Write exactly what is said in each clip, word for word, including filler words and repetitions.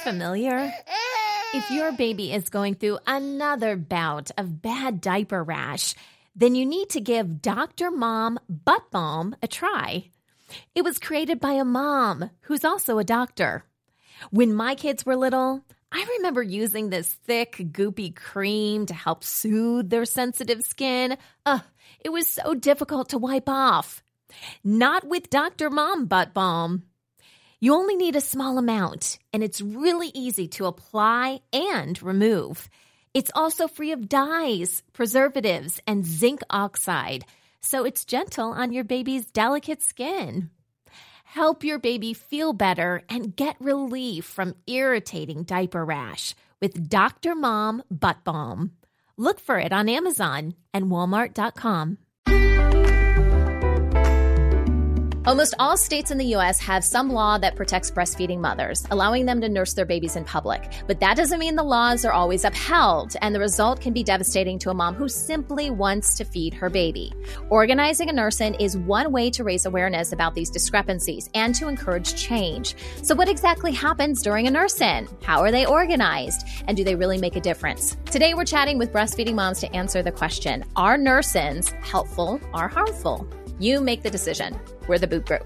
familiar? If your baby is going through another bout of bad diaper rash, then you need to give Doctor Mom Butt Balm a try. It was created by a mom who's also a doctor. When my kids were little, I remember using this thick, goopy cream to help soothe their sensitive skin. Ugh, it was so difficult to wipe off. Not with Doctor Mom Butt Balm. You only need a small amount, and it's really easy to apply and remove. It's also free of dyes, preservatives, and zinc oxide, so it's gentle on your baby's delicate skin. Help your baby feel better and get relief from irritating diaper rash with Doctor Mom Butt Balm. Look for it on Amazon and Walmart dot com. Almost all states in the U S have some law that protects breastfeeding mothers, allowing them to nurse their babies in public. But that doesn't mean the laws are always upheld, and the result can be devastating to a mom who simply wants to feed her baby. Organizing a nurse-in is one way to raise awareness about these discrepancies and to encourage change. So what exactly happens during a nurse-in? How are they organized? And do they really make a difference? Today we're chatting with breastfeeding moms to answer the question, are nurse-ins helpful or harmful? You make the decision. We're the Boob Group.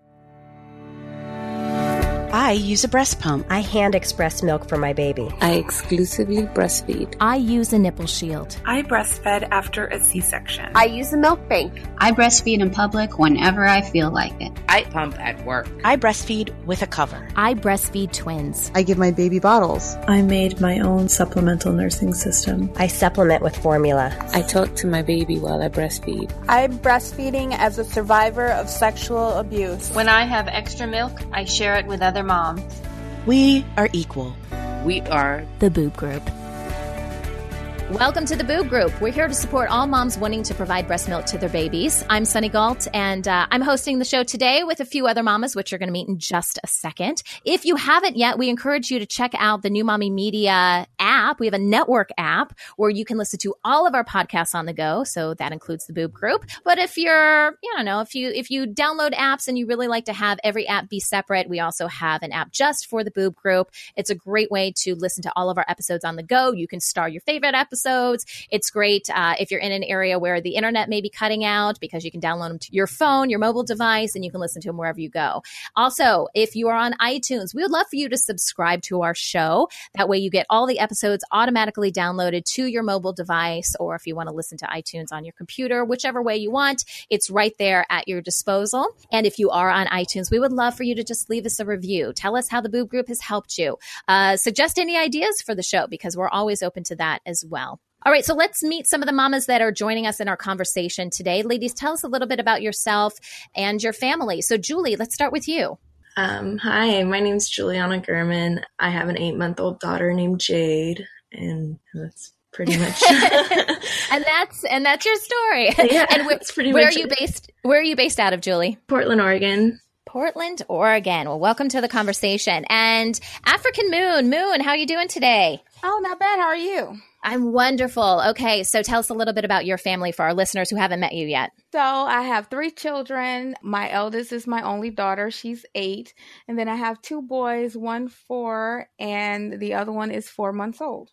I use a breast pump. I hand express milk for my baby. I exclusively breastfeed. I use a nipple shield. I breastfed after a C-section. I use a milk bank. I breastfeed in public whenever I feel like it. I pump at work. I breastfeed with a cover. I breastfeed twins. I give my baby bottles. I made my own supplemental nursing system. I supplement with formula. I talk to my baby while I breastfeed. I'm breastfeeding as a survivor of sexual abuse. When I have extra milk, I share it with other moms. We are equal. We are the Boob Group. Welcome to the Boob Group. We're here to support all moms wanting to provide breast milk to their babies. I'm Sunny Galt, and uh, I'm hosting the show today with a few other mamas, which you're going to meet in just a second. If you haven't yet, we encourage you to check out the New Mommy Media app. We have a network app where you can listen to all of our podcasts on the go, so that includes the Boob Group. But if you're, you don't know, if you if you download apps and you really like to have every app be separate, we also have an app just for the Boob Group. It's a great way to listen to all of our episodes on the go. You can star your favorite episodes. It's great uh, if you're in an area where the internet may be cutting out, because you can download them to your phone, your mobile device, and you can listen to them wherever you go. Also, if you are on iTunes, we would love for you to subscribe to our show. That way you get all the episodes automatically downloaded to your mobile device, or if you want to listen to iTunes on your computer, whichever way you want, it's right there at your disposal. And if you are on iTunes, we would love for you to just leave us a review. Tell us how the Boob Group has helped you. Uh, suggest any ideas for the show, because we're always open to that as well. All right, so let's meet some of the mamas that are joining us in our conversation today. Ladies, tell us a little bit about yourself and your family. So, Julie, let's start with you. Um, hi, my name's Juliana Gurman. I have an eight-month-old daughter named Jade, and that's pretty much. and that's and that's your story. Yeah, and where, that's pretty where much are you it. based? Where are you based out of, Julie? Portland, Oregon. Portland, Oregon. Well, welcome to the conversation. And African Moon, Moon, how are you doing today? Oh, not bad. How are you? I'm wonderful. Okay, so tell us a little bit about your family for our listeners who haven't met you yet. So I have three children. My eldest is my only daughter. She's eight. And then I have two boys, one four, and the other one is four months old.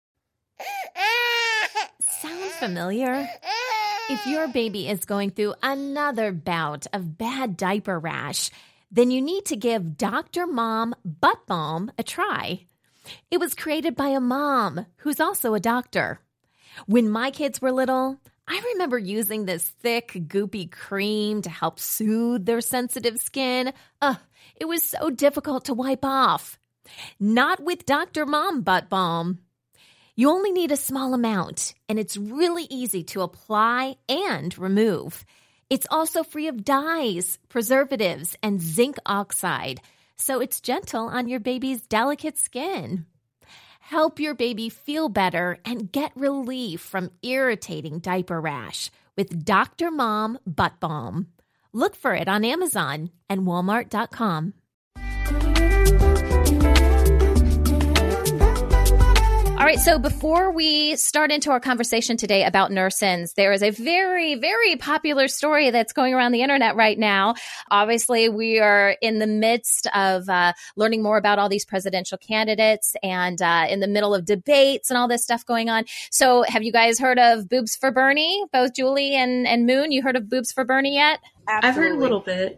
Sound familiar? If your baby is going through another bout of bad diaper rash, then you need to give Doctor Mom Butt Balm a try. It was created by a mom who's also a doctor. When my kids were little, I remember using this thick, goopy cream to help soothe their sensitive skin. Ugh, it was so difficult to wipe off. Not with Doctor Mom Butt Balm. You only need a small amount, and it's really easy to apply and remove. It's also free of dyes, preservatives, and zinc oxide, so it's gentle on your baby's delicate skin. Help your baby feel better and get relief from irritating diaper rash with Doctor Mom Butt Balm. Look for it on Amazon and Walmart dot com. All right, so before we start into our conversation today about Nursins, there is a very, very popular story that's going around the internet right now. Obviously, we are in the midst of uh, learning more about all these presidential candidates and uh, in the middle of debates and all this stuff going on. So have you guys heard of Boobs for Bernie? Both Julie and, and Moon, you heard of Boobs for Bernie yet? Absolutely. I've heard a little bit.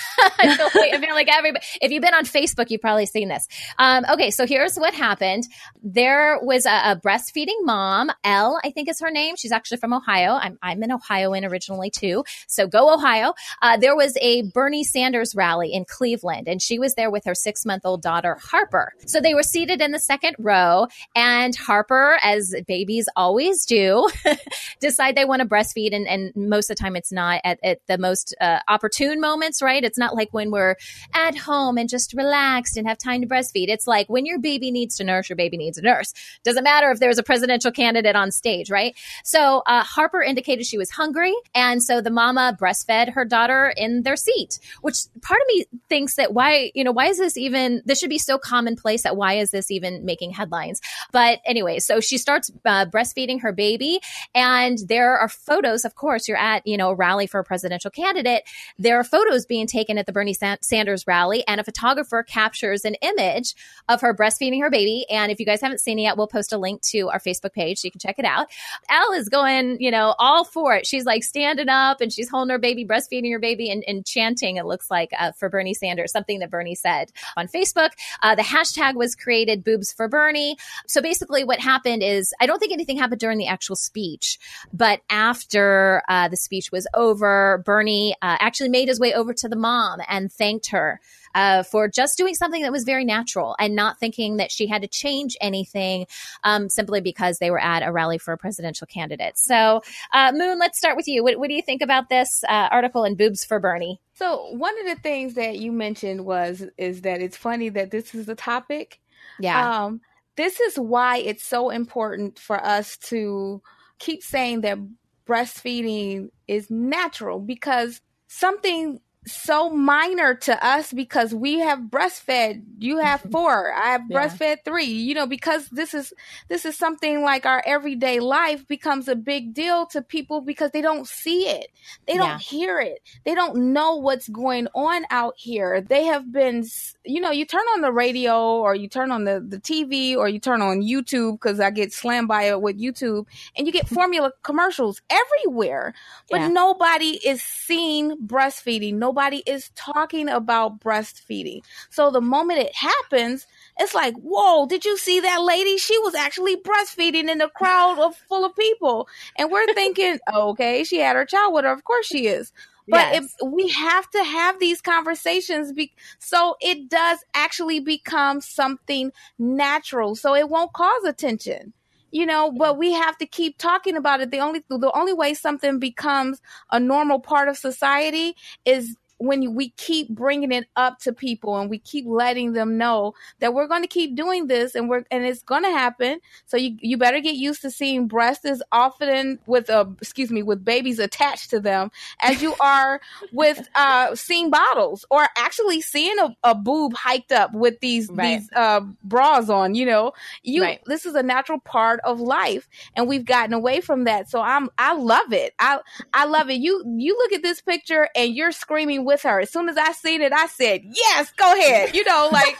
I feel like, I feel like everybody, if you've been on Facebook, you've probably seen this. Um, okay, so here's what happened. There was a, a breastfeeding mom, Elle, I think is her name. She's actually from Ohio. I'm, I'm an Ohioan originally too. So go Ohio. Uh, there was a Bernie Sanders rally in Cleveland, and she was there with her six-month-old daughter, Harper. So they were seated in the second row, and Harper, as babies always do, decide they want to breastfeed. And, and most of the time it's not at, at the most uh, opportune moments, right? It's not like when we're at home and just relaxed and have time to breastfeed. It's like when your baby needs to nurse, your baby needs a nurse. Doesn't matter if there's a presidential candidate on stage, right? So uh, Harper indicated she was hungry. And so the mama breastfed her daughter in their seat, which part of me thinks that why, you know, why is this even, this should be so commonplace that why is this even making headlines? But anyway, so she starts uh, breastfeeding her baby. And there are photos, of course, you're at, you know, a rally for a presidential candidate. There are photos being taken at the Bernie Sanders rally, and a photographer captures an image of her breastfeeding her baby. And if you guys haven't seen it yet, we'll post a link to our Facebook page so you can check it out. Elle is going, you know, all for it. She's like standing up and she's holding her baby, breastfeeding her baby, and, and chanting, it looks like, uh, for Bernie Sanders, something that Bernie said on Facebook. Uh, the hashtag was created, Boobs for Bernie. So basically what happened is, I don't think anything happened during the actual speech, but after uh, the speech was over, Bernie uh, actually made his way over to the mom and thanked her uh, for just doing something that was very natural and not thinking that she had to change anything um, simply because they were at a rally for a presidential candidate. So, uh, Moon, let's start with you. What, what do you think about this uh, article in Boobs for Bernie? So one of the things that you mentioned was is that it's funny that this is a topic. Yeah. Um, this is why it's so important for us to keep saying that breastfeeding is natural, because something so minor to us, because we have breastfed, you have four, I have Yeah. breastfed three, you know, because this is, this is something like our everyday life becomes a big deal to people because they don't see it. They don't Yeah. hear it. They don't know what's going on out here. They have been, you know, you turn on the radio or you turn on the, the T V or you turn on YouTube, because I get slammed by it with YouTube, and you get formula commercials everywhere, but Yeah. nobody is seeing breastfeeding. Nobody is talking about breastfeeding. So the moment it happens, it's like, whoa, did you see that lady? She was actually breastfeeding in a crowd of full of people. And we're thinking, okay, she had her child with her. Of course she is. But Yes. if we have to have these conversations, be, so it does actually become something natural. So it won't cause attention. You know, but we have to keep talking about it. The only the only way something becomes a normal part of society is when we keep bringing it up to people and we keep letting them know that we're going to keep doing this, and we're and it's going to happen. So you you better get used to seeing breasts as often with a excuse me with babies attached to them as you are with uh, seeing bottles, or actually seeing a, a boob hiked up with these Right. these uh, bras on. You know, you Right. this is a natural part of life, and we've gotten away from that. So I'm I love it. I I love it. You you look at this picture and you're screaming with her. As soon as I seen it, I said, yes, go ahead. You know, like,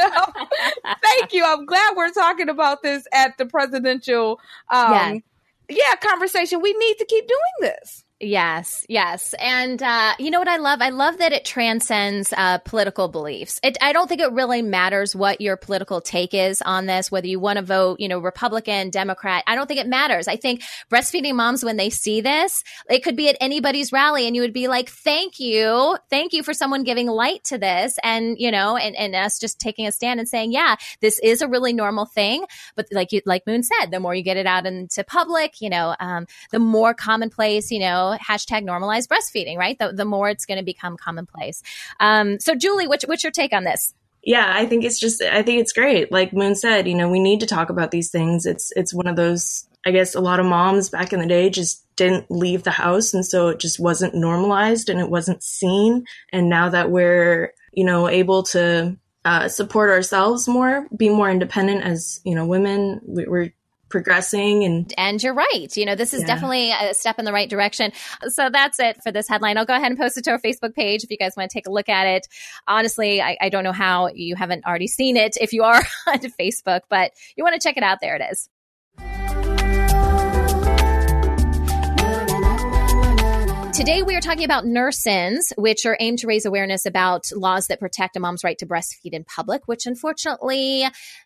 thank you. I'm glad we're talking about this at the presidential, um, Yeah. yeah, conversation. We need to keep doing this. Yes, yes. And uh, you know what I love? I love that it transcends uh, political beliefs. It, I don't think it really matters what your political take is on this, whether you want to vote, you know, Republican, Democrat. I don't think it matters. I think breastfeeding moms, when they see this, it could be at anybody's rally and you would be like, thank you. Thank you for someone giving light to this. And, you know, and, and us just taking a stand and saying, yeah, this is a really normal thing. But like you, like Moon said, the more you get it out into public, you know, um, the more commonplace, you know, hashtag normalize breastfeeding, right? The, the more it's going to become commonplace. Um, so Julie, what's, what's your take on this? Yeah, I think it's just, I think it's great. Like Moon said, you know, we need to talk about these things. It's, it's one of those, I guess a lot of moms back in the day just didn't leave the house. And so it just wasn't normalized and it wasn't seen. And now that we're, you know, able to uh, support ourselves more, be more independent as, you know, women. We, we're progressing and and you're right. You know, this is yeah. definitely a step in the right direction. So that's it for this headline. I'll go ahead and post it to our Facebook page if you guys want to take a look at it. Honestly, I, I don't know how you haven't already seen it if you are on Facebook, but you want to check it out. There it is. Today, we are talking about Nursins, which are aimed to raise awareness about laws that protect a mom's right to breastfeed in public, which unfortunately,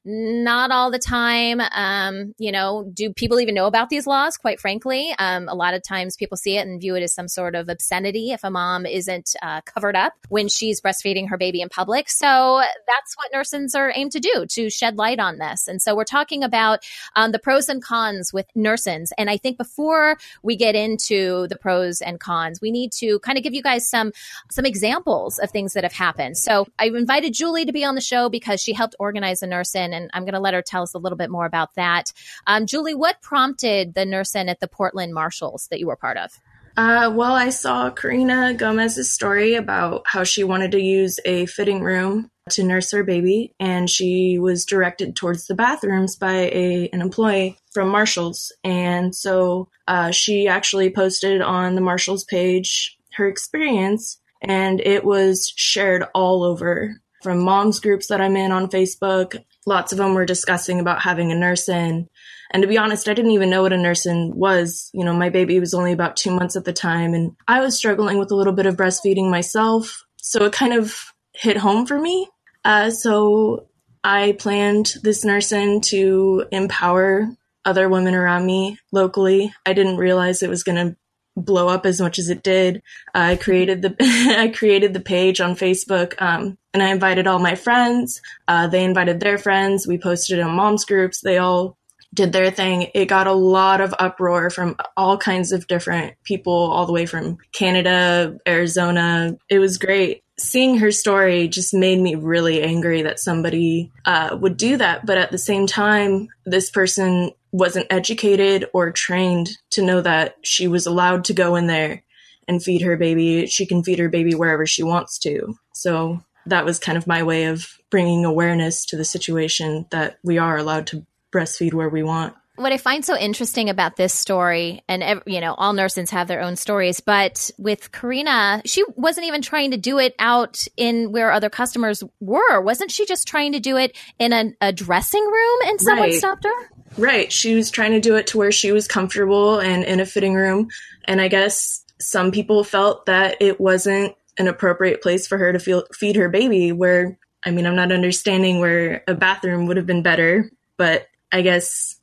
not all the time, um, you know, do people even know about these laws, quite frankly. Um, a lot of times people see it and view it as some sort of obscenity if a mom isn't uh, covered up when she's breastfeeding her baby in public. So that's what Nursins are aimed to do, to shed light on this. And so we're talking about um, the pros and cons with Nursins. And I think before we get into the pros and cons, we need to kind of give you guys some some examples of things that have happened. So I've invited Julie to be on the show because she helped organize a Nursin, and I'm going to let her tell us a little bit more about that. Um, Julie, what prompted the Nursin at the Portland Marshalls that you were part of? Uh, well, I saw Karina Gomez's story about how she wanted to use a fitting room to nurse her baby, and she was directed towards the bathrooms by a an employee from Marshalls. And so uh, she actually posted on the Marshalls page her experience, and it was shared all over from moms groups that I'm in on Facebook. Lots of them were discussing about having a Nursin. And to be honest, I didn't even know what a Nursin was. You know, my baby was only about two months at the time, and I was struggling with a little bit of breastfeeding myself. So it kind of hit home for me. Uh, so I planned this Nursin to empower other women around me locally. I didn't realize it was going to blow up as much as it did. Uh, I created the I created the page on Facebook, um, and I invited all my friends. Uh, they invited their friends. We posted it on moms groups. They all did their thing. It got a lot of uproar from all kinds of different people, all the way from Canada, Arizona. It was great. Seeing her story just made me really angry that somebody uh, would do that. But at the same time, this person wasn't educated or trained to know that she was allowed to go in there and feed her baby. She can feed her baby wherever she wants to. So that was kind of my way of bringing awareness to the situation that we are allowed to breastfeed where we want. What I find so interesting about this story, and you know, all Nursins have their own stories, but with Karina, she wasn't even trying to do it out in where other customers were. Wasn't she just trying to do it in a, a dressing room and someone Right. stopped her? Right. She was trying to do it to where she was comfortable and in a fitting room. And I guess some people felt that it wasn't an appropriate place for her to feel, feed her baby, where, I mean, I'm not understanding where a bathroom would have been better, but I guess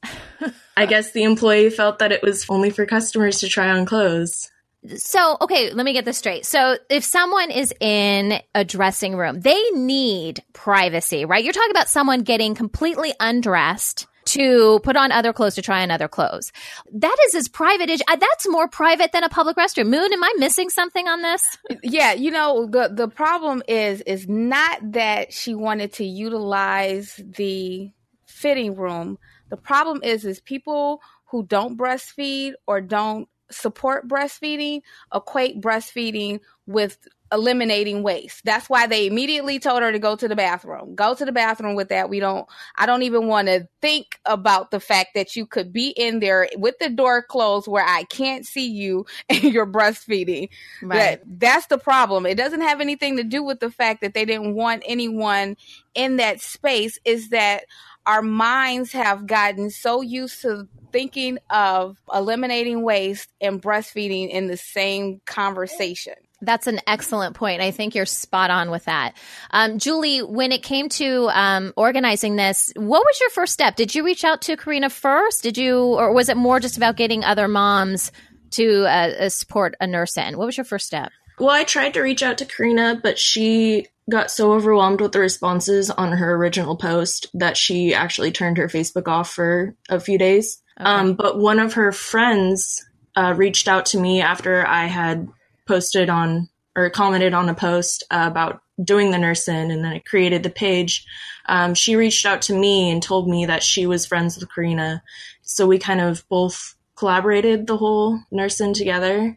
I guess the employee felt that it was only for customers to try on clothes. So, okay, let me get this straight. So if someone is in a dressing room, they need privacy, right? You're talking about someone getting completely undressed to put on other clothes, to try on other clothes. That is as private as, uh, that's more private than a public restroom. Moon, am I missing something on this? Yeah, you know, the, the problem is, is not that she wanted to utilize the fitting room. The problem is, is people who don't breastfeed or don't support breastfeeding equate breastfeeding with eliminating waste. That's why they immediately told her to go to the bathroom. Go to the bathroom with that. We don't, I don't even want to think about the fact that you could be in there with the door closed where I can't see you and you're breastfeeding. Right. That, that's the problem. It doesn't have anything to do with the fact that they didn't want anyone in that space. Is that our minds have gotten so used to thinking of eliminating waste and breastfeeding in the same conversation. That's an excellent point. I think you're spot on with that. Um, Julie, when it came to um, organizing this, what was your first step? Did you reach out to Karina first? Did you, or was it more just about getting other moms to uh, support a Nursin? What was your first step? Well, I tried to reach out to Karina, but she got so overwhelmed with the responses on her original post that she actually turned her Facebook off for a few days. Okay. Um, but one of her friends uh, reached out to me after I had posted on or commented on a post uh, about doing the Nursin, and then I created the page. Um, she reached out to me and told me that she was friends with Karina. So we kind of both collaborated the whole Nursin together.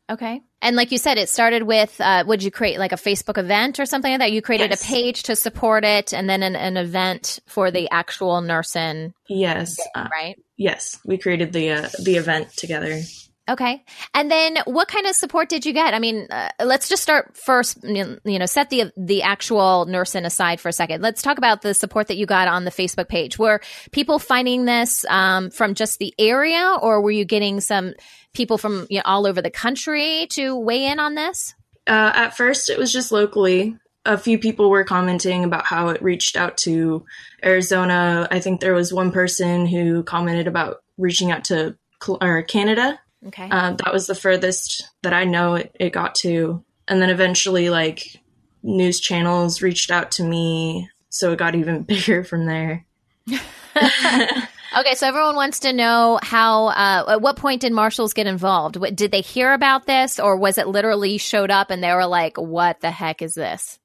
Okay. And like you said, it started with, uh, would you create like a Facebook event or something like that? You created yes. a page to support it and then an, an event for the actual nursing. Yes. Day, right? Uh, yes. We created the, uh, the event together. Okay. And then what kind of support did you get? I mean, uh, let's just start first, you know, set the the actual nursing aside for a second. Let's talk about the support that you got on the Facebook page. Were people finding this um, from just the area, or were you getting some people from you know, all over the country to weigh in on this? Uh, at first, it was just locally. A few people were commenting about how it reached out to Arizona. I think there was one person who commented about reaching out to or Canada. Okay. Um, that was the furthest that I know it, it got to. And then eventually, like, news channels reached out to me, so it got even bigger from there. Okay, so everyone wants to know how, uh, at what point did Marshalls get involved? What, did they hear about this, or was it literally you showed up and they were like, what the heck is this?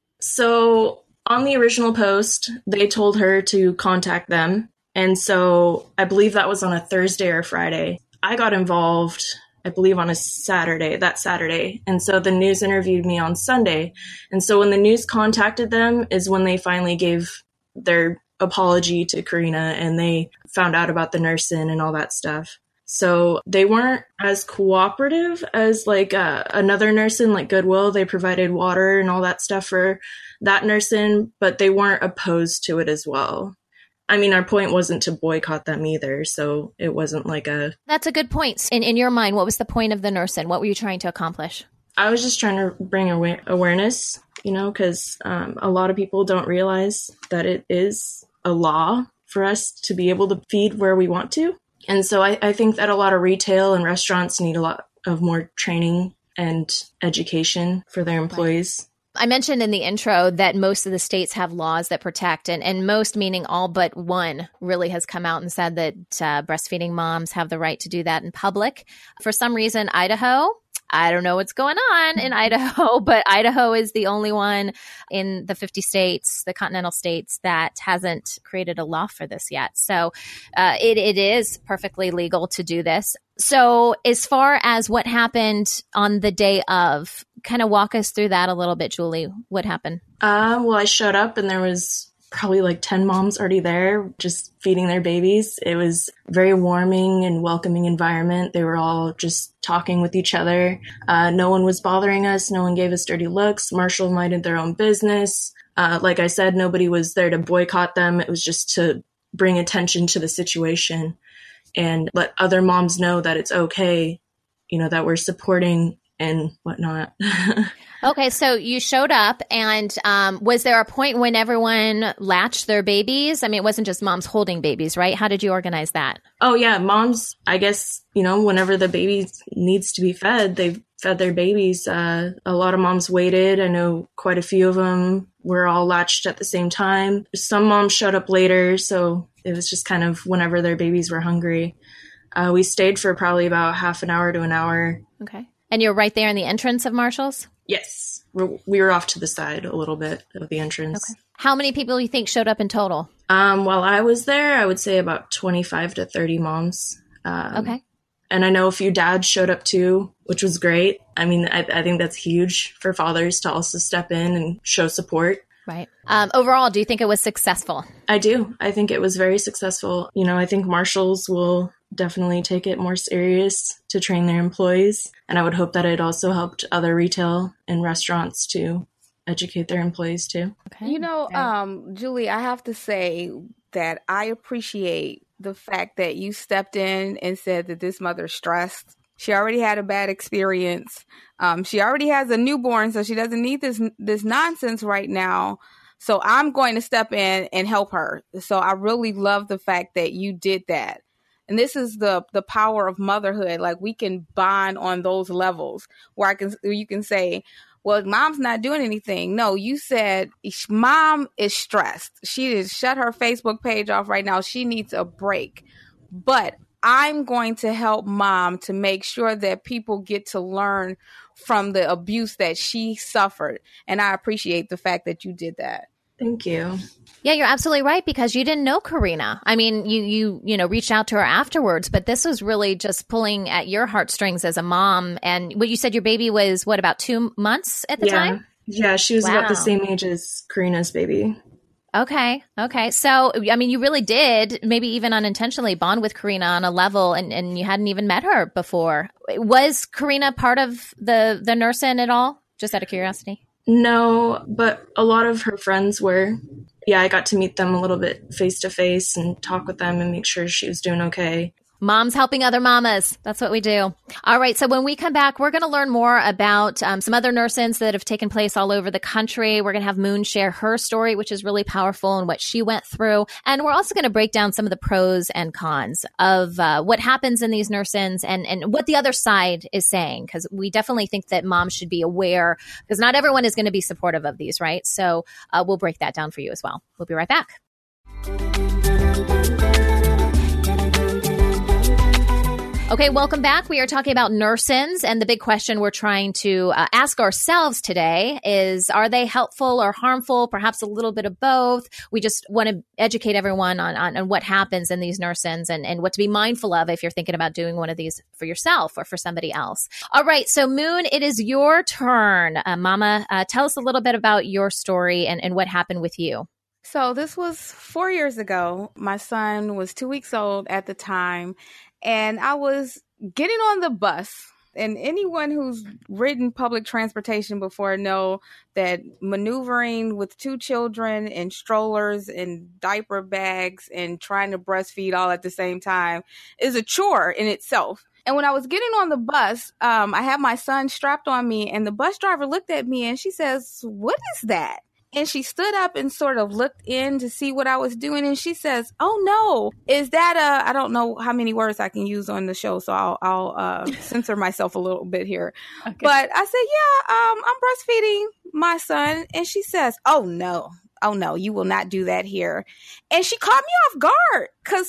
So on the original post, they told her to contact them. And so I believe that was on a Thursday or Friday. I got involved, I believe, on a Saturday, that Saturday. And so the news interviewed me on Sunday. And so when the news contacted them is when they finally gave their apology to Karina and they found out about the nursing and all that stuff. So they weren't as cooperative as like uh, another nursing like Goodwill. They provided water and all that stuff for that nursing, but they weren't opposed to it as well. I mean, our point wasn't to boycott them either, so it wasn't like a... That's a good point. In in your mind, what was the point of the nursing? What were you trying to accomplish? I was just trying to bring aware- awareness, you know, because um, a lot of people don't realize that it is a law for us to be able to feed where we want to. And so I, I think that a lot of retail and restaurants need a lot of more training and education for their employees. Right. I mentioned in the intro that most of the states have laws that protect, and, and most meaning all but one really has come out and said that uh, breastfeeding moms have the right to do that in public. For some reason, Idaho, I don't know what's going on in Idaho, but Idaho is the only one in the fifty states, the continental states, that hasn't created a law for this yet. So uh, it, it is perfectly legal to do this. So as far as what happened on the day of, kind of walk us through that a little bit, Julie. What happened? Uh, well, I showed up and there was probably like ten moms already there just feeding their babies. It was a very warming and welcoming environment. They were all just talking with each other. Uh, no one was bothering us. No one gave us dirty looks. Marshall minded their own business. Uh, like I said, nobody was there to boycott them. It was just to bring attention to the situation and let other moms know that it's okay, you know, that we're supporting and whatnot. Okay, so you showed up, and um, was there a point when everyone latched their babies? I mean, it wasn't just moms holding babies, right? How did you organize that? Oh, yeah. Moms, I guess, you know, whenever the baby needs to be fed, they fed their babies. Uh, a lot of moms waited. I know quite a few of them were all latched at the same time. Some moms showed up later, so it was just kind of whenever their babies were hungry. Uh, we stayed for probably about half an hour to an hour. Okay. And you're right there in the entrance of Marshall's? Yes. We're, we were off to the side a little bit of the entrance. Okay. How many people do you think showed up in total? Um, while I was there, I would say about twenty-five to thirty moms. Um, okay. And I know a few dads showed up too, which was great. I mean, I, I think that's huge for fathers to also step in and show support. Right. Um, overall, do you think it was successful? I do. I think it was very successful. You know, I think Marshalls will definitely take it more serious to train their employees. And I would hope that it also helped other retail and restaurants to educate their employees too. Okay. You know, um, Julie, I have to say that I appreciate the fact that you stepped in and said that this mother's stressed. She already had a bad experience. Um, she already has a newborn, so she doesn't need this this nonsense right now. So I'm going to step in and help her. So I really love the fact that you did that. And this is the the power of motherhood. Like, we can bond on those levels where I can you can say, well, mom's not doing anything. No, you said mom is stressed. She has shut her Facebook page off right now. She needs a break. But I'm going to help mom to make sure that people get to learn from the abuse that she suffered. And I appreciate the fact that you did that. Thank you. Yeah, you're absolutely right, because you didn't know Karina. I mean, you you you know reached out to her afterwards, but this was really just pulling at your heartstrings as a mom. And what you said, your baby was what, about two months at the yeah. time? Yeah, she was Wow. about the same age as Karina's baby. Okay. Okay. So, I mean, you really did, maybe even unintentionally, bond with Karina on a level, and, and you hadn't even met her before. Was Karina part of the, the nursing at all? Just out of curiosity. No, but a lot of her friends were. Yeah, I got to meet them a little bit face to face and talk with them and make sure she was doing okay. Moms helping other mamas. That's what we do. All right. So when we come back, we're going to learn more about um, some other nursings that have taken place all over the country. We're going to have Moon share her story, which is really powerful, and what she went through. And we're also going to break down some of the pros and cons of uh, what happens in these nursings, and, and what the other side is saying, because we definitely think that moms should be aware, because not everyone is going to be supportive of these, right? So uh, we'll break that down for you as well. We'll be right back. Okay, welcome back. We are talking about nursings, and the big question we're trying to uh, ask ourselves today is, are they helpful or harmful? Perhaps a little bit of both. We just want to educate everyone on, on, on what happens in these nursings, and, and what to be mindful of if you're thinking about doing one of these for yourself or for somebody else. All right, so Moon, it is your turn. Uh, Mama, uh, tell us a little bit about your story and, and what happened with you. So this was four years ago. My son was two weeks old at the time, and I was getting on the bus. And anyone who's ridden public transportation before know that maneuvering with two children in strollers and diaper bags and trying to breastfeed all at the same time is a chore in itself. And when I was getting on the bus, um, I had my son strapped on me, and the bus driver looked at me and she says, "What is that?" And she stood up and sort of looked in to see what I was doing. And she says, "Oh, no, is that a," I don't know how many words I can use on the show, so I'll, I'll uh, censor myself a little bit here. Okay. But I said, "Yeah, um, I'm breastfeeding my son." And she says, "Oh, no, oh, no, you will not do that here." And she caught me off guard, because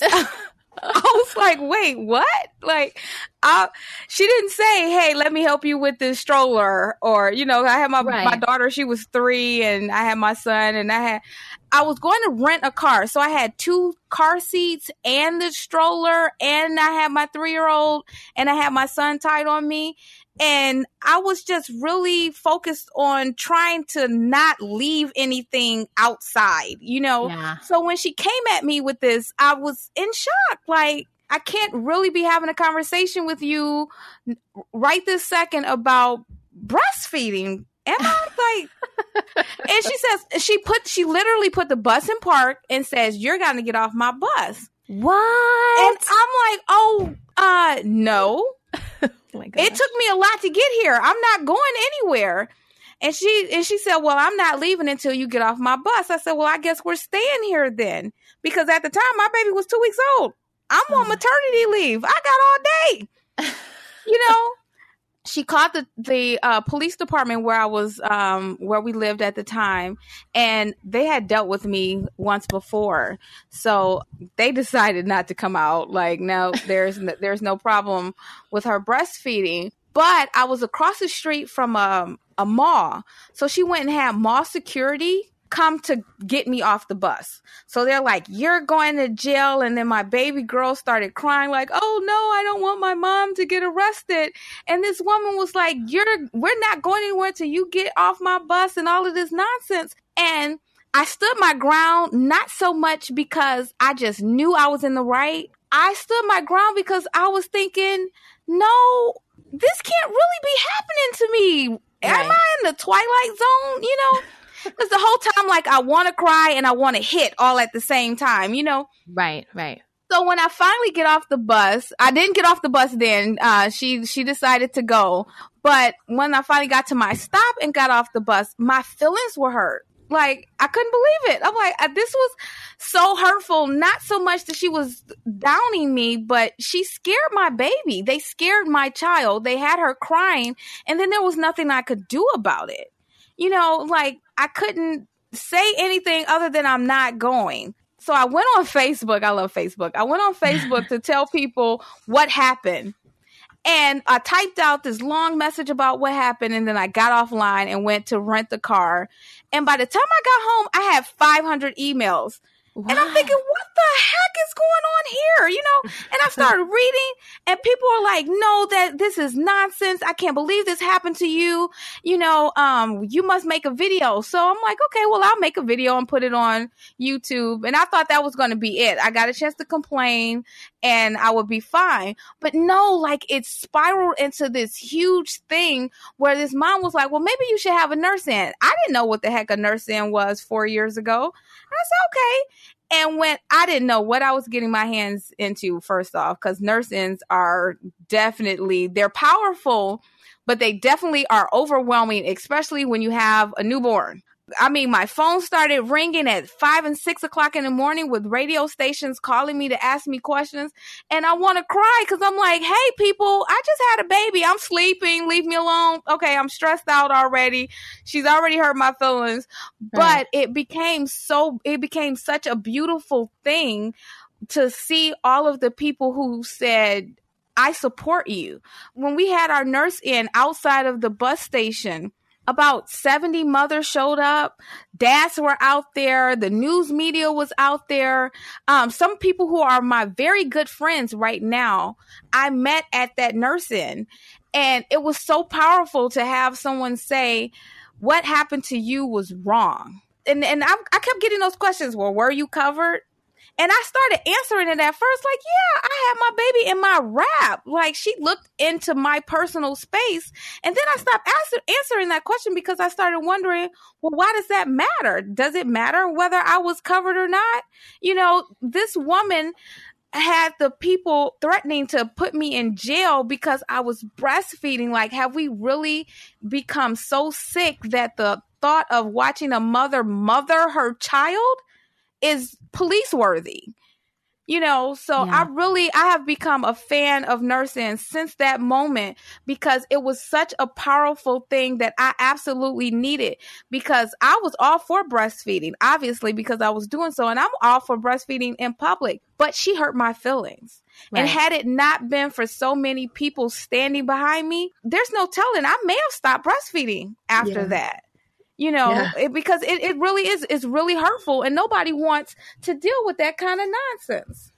I was like, wait, what? Like, I, she didn't say, "Hey, let me help you with this stroller." Or, you know, I had my, right. my daughter, she was three, and I had my son, and I had, I was going to rent a car. So I had two car seats and the stroller, and I had my three-year-old, and I had my son tied on me. And I was just really focused on trying to not leave anything outside, you know? Yeah. So when she came at me with this, I was in shock. Like, I can't really be having a conversation with you right this second about breastfeeding. Am I like, and she says, she put, she literally put the bus in park and says, "You're going to get off my bus." What? And I'm like, oh, uh, no. Oh my gosh. It took me a lot to get here. I'm not going anywhere. And she and she said, "Well, I'm not leaving until you get off my bus." I said, "Well, I guess we're staying here then." Because at the time, my baby was two weeks old. I'm on maternity leave. I got all day. You know? She called the, the uh, police department where I was, um, where we lived at the time, and they had dealt with me once before. So they decided not to come out. Like, no, there's no, there's no problem with her breastfeeding. But I was across the street from a, a mall. So she went and had mall security come to get me off the bus. So they're like, "You're going to jail." And then my baby girl started crying like, "Oh no, I don't want my mom to get arrested." And this woman was like, "You're, we're not going anywhere till you get off my bus," and all of this nonsense. And I stood my ground, not so much because I just knew I was in the right. I stood my ground because I was thinking, no, this can't really be happening to me. Right. Am I in the twilight zone? You know? Because the whole time, like, I want to cry and I want to hit all at the same time, you know? Right, right. So when I finally get off the bus, I didn't get off the bus then. Uh, she she decided to go. But when I finally got to my stop and got off the bus, my feelings were hurt. Like, I couldn't believe it. I'm like, this was so hurtful. Not so much that she was downing me, but she scared my baby. They scared my child. They had her crying, and then there was nothing I could do about it. You know, like, I couldn't say anything other than I'm not going. So I went on Facebook. I love Facebook. I went on Facebook to tell people what happened. And I typed out this long message about what happened, and then I got offline and went to rent the car. And by the time I got home, I had five hundred emails. Wow. And I'm thinking, what the heck is going on here? You know, and I started reading, and people are like, no, that this is nonsense. I can't believe this happened to you. You know, um, you must make a video. So I'm like, okay, well, I'll make a video and put it on YouTube. And I thought that was going to be it. I got a chance to complain and I would be fine. But no, like it spiraled into this huge thing where this mom was like, well, maybe you should have a nurse in. I didn't know what the heck a nurse in was four years ago. I said, okay. And when I didn't know what I was getting my hands into, first off, because nurse-ins are definitely, they're powerful, but they definitely are overwhelming, especially when you have a newborn. I mean, my phone started ringing at five and six o'clock in the morning with radio stations calling me to ask me questions. And I want to cry because I'm like, hey, people, I just had a baby. I'm sleeping. Leave me alone. Okay, I'm stressed out already. She's already hurt my feelings. But right. it became so, it became such a beautiful thing to see all of the people who said, I support you. When we had our nurse in outside of the bus station, about seventy mothers showed up. Dads were out there. The news media was out there. Um, some people who are my very good friends right now, I met at that nurse-in. And it was so powerful to have someone say, what happened to you was wrong. And and I, I kept getting those questions. Well, were you covered? And I started answering it at first, like, yeah, I had my baby in my wrap. Like, she looked into my personal space. And then I stopped answer- answering that question because I started wondering, well, why does that matter? Does it matter whether I was covered or not? You know, this woman had the people threatening to put me in jail because I was breastfeeding. Like, have we really become so sick that the thought of watching a mother mother her child is police worthy? You know, so yeah. I really, I have become a fan of nursing since that moment because it was such a powerful thing that I absolutely needed, because I was all for breastfeeding, obviously, because I was doing so, and I'm all for breastfeeding in public, but she hurt my feelings. Right. And had it not been for so many people standing behind me, there's no telling, I may have stopped breastfeeding after yeah. that. You know, yeah. it, because it, it really is, it's really hurtful, and nobody wants to deal with that kind of nonsense.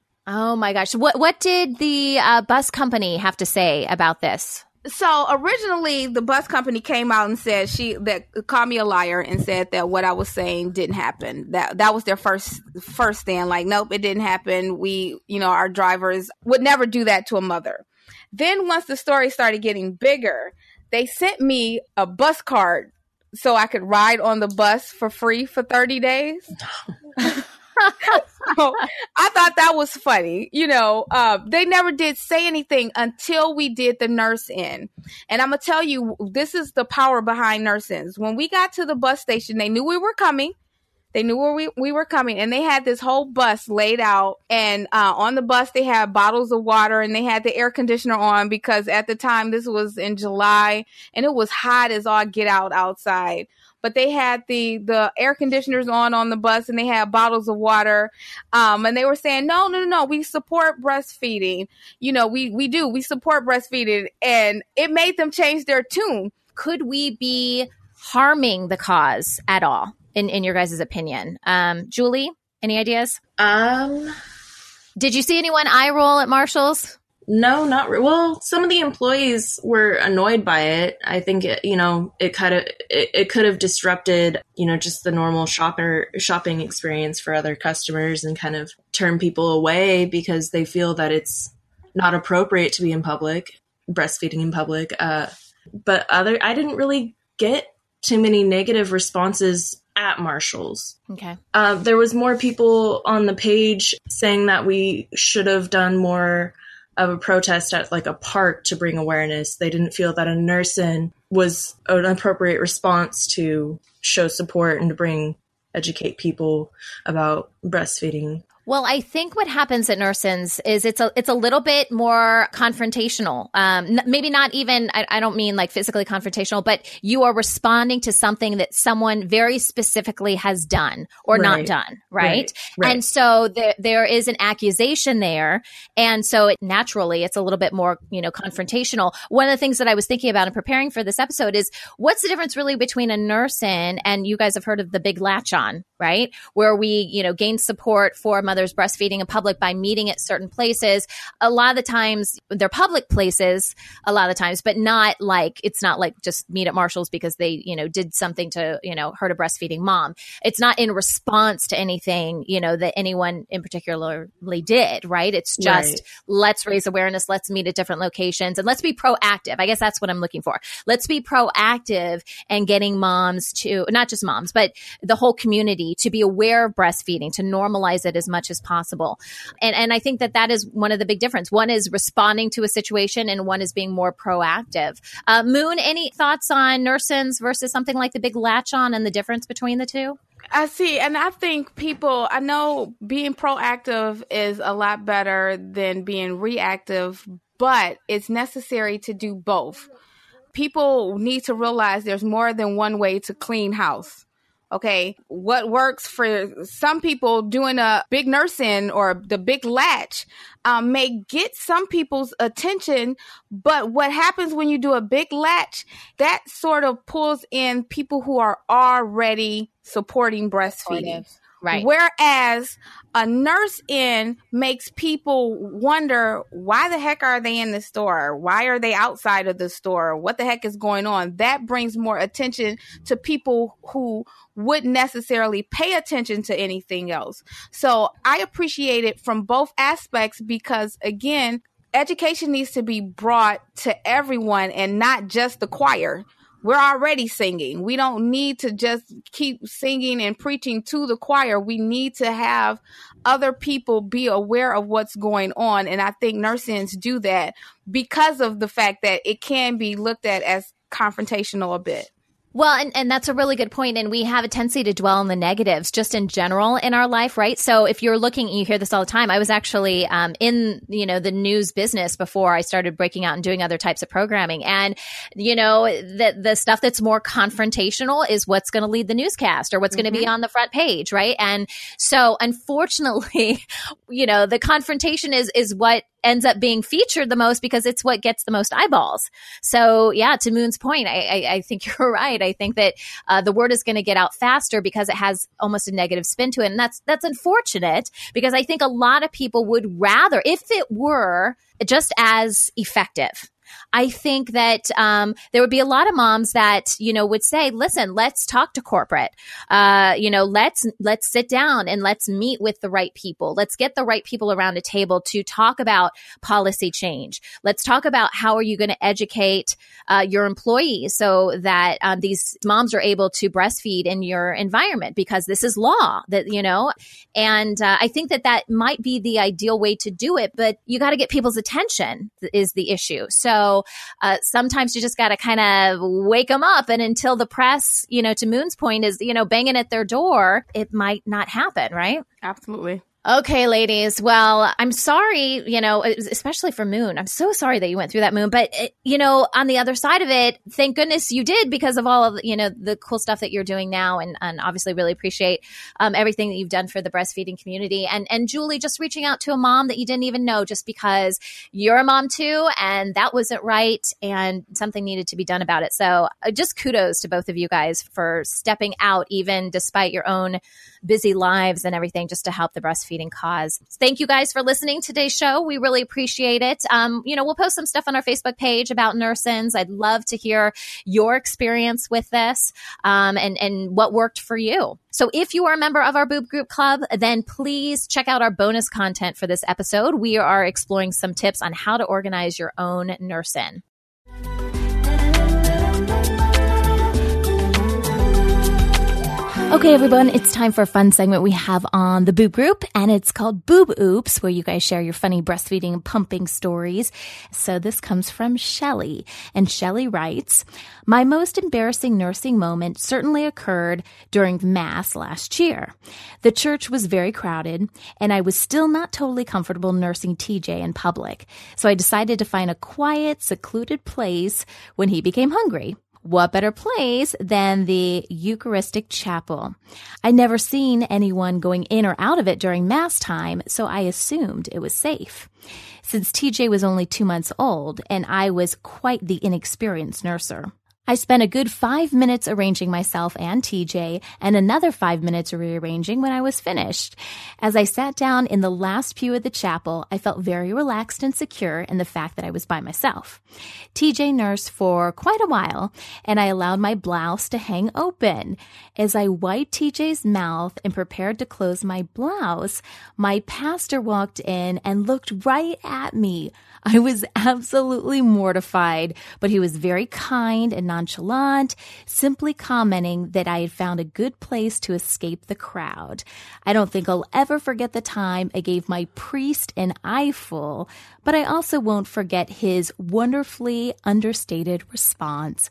Oh my gosh. What, what did the uh, bus company have to say about this? So originally the bus company came out and said she, that called me a liar and said that what I was saying didn't happen. That, that was their first, first stand. Like, nope, it didn't happen. We, you know, our drivers would never do that to a mother. Then once the story started getting bigger, they sent me a bus card so I could ride on the bus for free for thirty days. So I thought that was funny. You know, uh, they never did say anything until we did the nurse-in. And I'm going to tell you, this is the power behind nurse-ins. When we got to the bus station, they knew we were coming. They knew where we, we were coming, and they had this whole bus laid out, and uh, on the bus they had bottles of water, and they had the air conditioner on because at the time, this was in July, and it was hot as all get out outside. But they had the, the air conditioners on on the bus, and they had bottles of water, um, and they were saying, no, no, no, no, we support breastfeeding. You know, we, we do, we support breastfeeding, and it made them change their tune. Could we be harming the cause at all? In, in your guys' opinion. Um, Julie, any ideas? Um, Did you see anyone eye roll at Marshall's? No, not re- well. Some of the employees were annoyed by it. I think it, you know, it kind of it, it could have disrupted, you know, just the normal shopper shopping experience for other customers and kind of turn people away because they feel that it's not appropriate to be in public, breastfeeding in public. Uh, but other, I didn't really get too many negative responses at Marshall's. Okay. Uh, there was more people on the page saying that we should have done more of a protest at like a park to bring awareness. They didn't feel that a nurse-in was an appropriate response to show support and to bring, educate people about breastfeeding. Well, I think what happens at Nursins is it's a it's a little bit more confrontational. Um, n- maybe not even, I, I don't mean like physically confrontational, but you are responding to something that someone very specifically has done or Right. not done, right? Right. Right. And so there there is an accusation there. And so it, naturally, it's a little bit more, you know, confrontational. One of the things that I was thinking about in preparing for this episode is what's the difference really between a nurse-in and you guys have heard of the big latch-on, right? Where we, you know, gain support for mothers breastfeeding in public by meeting at certain places. A lot of the times they're public places, a lot of the times, but not like, it's not like just meet at Marshall's because they, you know, did something to, you know, hurt a breastfeeding mom. It's not in response to anything, you know, that anyone in particularly did, right? It's just, Right. let's raise awareness, let's meet at different locations, and let's be proactive. I guess that's what I'm looking for. Let's be proactive and getting moms to, not just moms, but the whole community to be aware of breastfeeding, to normalize it as much as possible. And and I think that that is one of the big difference. One is responding to a situation and one is being more proactive. Uh, Moon, any thoughts on Nursins versus something like the big latch on and the difference between the two? I see. And I think people, I know being proactive is a lot better than being reactive, but it's necessary to do both. People need to realize there's more than one way to clean house. Okay, what works for some people doing a big nurse-in or the big latch um, may get some people's attention, but what happens when you do a big latch, that sort of pulls in people who are already supporting breastfeeding. Right. Whereas a nurse-in makes people wonder, why the heck are they in the store? Why are they outside of the store? What the heck is going on? That brings more attention to people who wouldn't necessarily pay attention to anything else. So I appreciate it from both aspects because, again, education needs to be brought to everyone and not just the choir. We're already singing. We don't need to just keep singing and preaching to the choir. We need to have other people be aware of what's going on. And I think nurse-ins do that because of the fact that it can be looked at as confrontational a bit. Well, and, and that's a really good point. And we have a tendency to dwell on the negatives just in general in our life, right? So if you're looking, you hear this all the time. I was actually um, in, you know, the news business before I started breaking out and doing other types of programming. And, you know, the, the stuff that's more confrontational is what's going to lead the newscast or what's mm-hmm. going to be on the front page, right? And so unfortunately, you know, the confrontation is is what ends up being featured the most because it's what gets the most eyeballs. So yeah, to Moon's point, I, I, I think you're right. I think that uh, the word is going to get out faster because it has almost a negative spin to it. And that's, that's unfortunate because I think a lot of people would rather, if it were just as effective, I think that um, there would be a lot of moms that, you know, would say, listen, let's talk to corporate. Uh, you know, let's let's sit down and let's meet with the right people. Let's get the right people around a table to talk about policy change. Let's talk about how are you going to educate uh, your employees so that um, these moms are able to breastfeed in your environment because this is law that, you know, and uh, I think that that might be the ideal way to do it, but you got to get people's attention is the issue. So So uh, sometimes you just got to kind of wake them up. And until the press, you know, to Moon's point is, you know, banging at their door, it might not happen, right? Absolutely. Okay, ladies. Well, I'm sorry, you know, especially for Moon. I'm so sorry that you went through that, Moon. But, you know, on the other side of it, thank goodness you did because of all of, you know, the cool stuff that you're doing now. And, and obviously really appreciate um, everything that you've done for the breastfeeding community. And, and Julie, just reaching out to a mom that you didn't even know just because you're a mom too. And that wasn't right. And something needed to be done about it. So uh, just kudos to both of you guys for stepping out, even despite your own busy lives and everything, just to help the breastfeeding cause. Thank you guys for listening to today's show. We really appreciate it. Um, you know, we'll post some stuff on our Facebook page about Nursins. I'd love to hear your experience with this um, and, and what worked for you. So if you are a member of our Boob Group Club, then please check out our bonus content for this episode. We are exploring some tips on how to organize your own nurse-in. Okay, everyone, it's time for a fun segment we have on the Boob Group, and it's called Boob Oops, where you guys share your funny breastfeeding and pumping stories. So this comes from Shelly, and Shelly writes, my most embarrassing nursing moment certainly occurred during Mass last year. The church was very crowded, and I was still not totally comfortable nursing T J in public, so I decided to find a quiet, secluded place when he became hungry. What better place than the Eucharistic Chapel? I'd never seen anyone going in or out of it during Mass time, so I assumed it was safe. Since T J was only two months old, and I was quite the inexperienced nurser. I spent a good five minutes arranging myself and T J, and another five minutes rearranging when I was finished. As I sat down in the last pew of the chapel, I felt very relaxed and secure in the fact that I was by myself. T J nursed for quite a while, and I allowed my blouse to hang open. As I wiped T J's mouth and prepared to close my blouse, my pastor walked in and looked right at me. I was absolutely mortified, but he was very kind and nonchalant, simply commenting that I had found a good place to escape the crowd. I don't think I'll ever forget the time I gave my priest an eyeful, but I also won't forget his wonderfully understated response.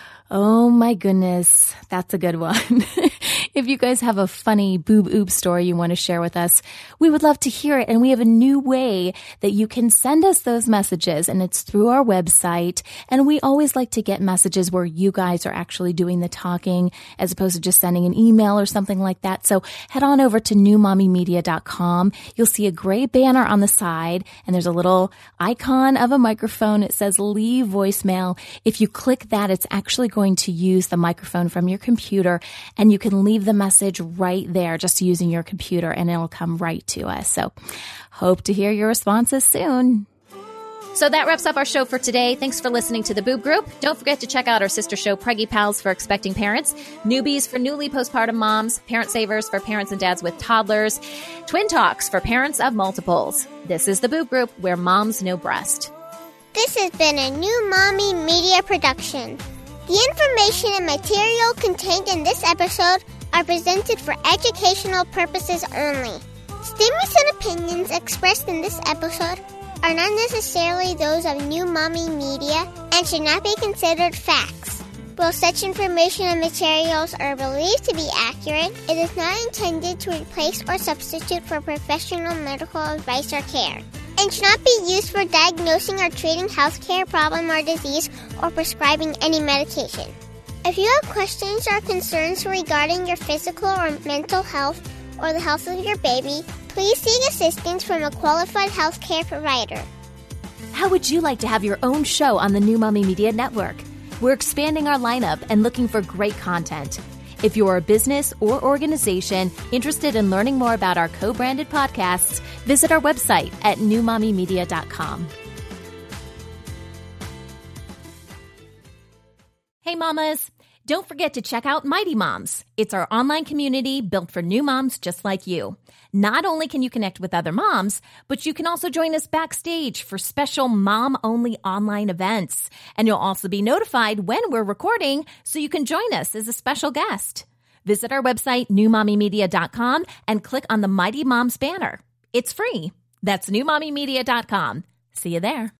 Oh my goodness, that's a good one. If you guys have a funny boob oob story you want to share with us, we would love to hear it. And we have a new way that you can send us those messages, and it's through our website. And we always like to get messages where you guys are actually doing the talking as opposed to just sending an email or something like that. So head on over to new mommy media dot com. You'll see a gray banner on the side, and there's a little icon of a microphone. It says leave voicemail. If you click that, it's actually going to use the microphone from your computer, and you can leave the message right there just using your computer, and it'll come right to us. So hope to hear your responses soon. So that wraps up our show for today. Thanks for listening to the Boob Group. Don't forget to check out our sister show, Preggy Pals, for expecting parents, Newbies for newly postpartum moms, Parent Savers for parents and dads with toddlers, Twin Talks for parents of multiples. This is the Boob Group, where moms know breast. This has been a New Mommy Media production. The information and material contained in this episode are presented for educational purposes only. Statements and opinions expressed in this episode are not necessarily those of New Mommy Media and should not be considered facts. While such information and materials are believed to be accurate, it is not intended to replace or substitute for professional medical advice or care, and should not be used for diagnosing or treating healthcare problem or disease or prescribing any medication. If you have questions or concerns regarding your physical or mental health or the health of your baby, please seek assistance from a qualified healthcare provider. How would you like to have your own show on the New Mommy Media Network? We're expanding our lineup and looking for great content. If you're a business or organization interested in learning more about our co-branded podcasts, visit our website at new mommy media dot com. Hey mamas, don't forget to check out Mighty Moms. It's our online community built for new moms just like you. Not only can you connect with other moms, but you can also join us backstage for special mom-only online events. And you'll also be notified when we're recording, so you can join us as a special guest. Visit our website, new mommy media dot com, and click on the Mighty Moms banner. It's free. That's new mommy media dot com. See you there.